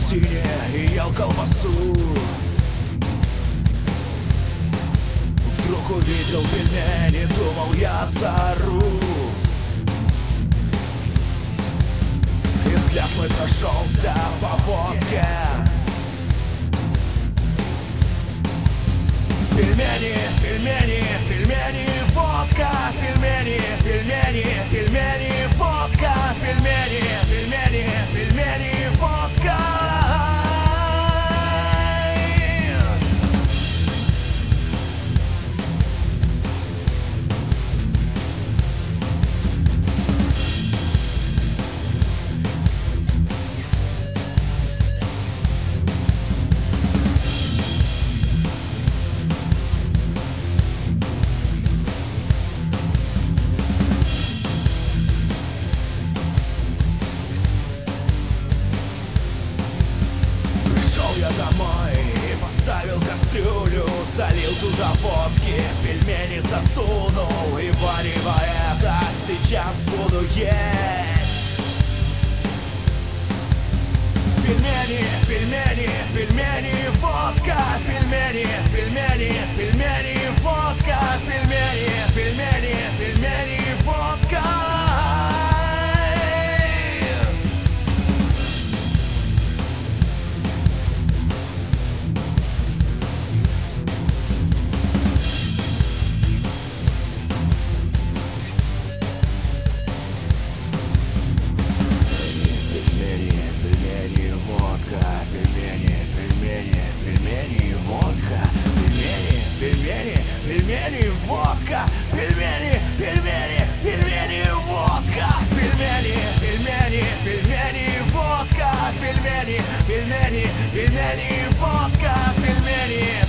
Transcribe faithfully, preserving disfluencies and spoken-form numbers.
магазине и ел колбасу. Вдруг увидел пельмени, думал, я заору. И взгляд мой прошелся по водке. Пельмени, пельмени, пельмени, водка. Пельмени, пельмени, пельмени, водка. Пельмени, пельмени, пельмени, водка. Я домой и поставил кастрюлю, залил туда водки, пельмени засунул. И варево это сейчас буду есть. Пельмени, пельмени, пельмени, водка. Пельмени, пельмени, пельмени, водка. Пельмени, пельмени, пельмени, водка. Пельмени, водка, пельмени, пельмени, пельмени, водка, пельмени, пельмени, пельмени, водка, пельмени, пельмени, пельмени, водка, пельмени.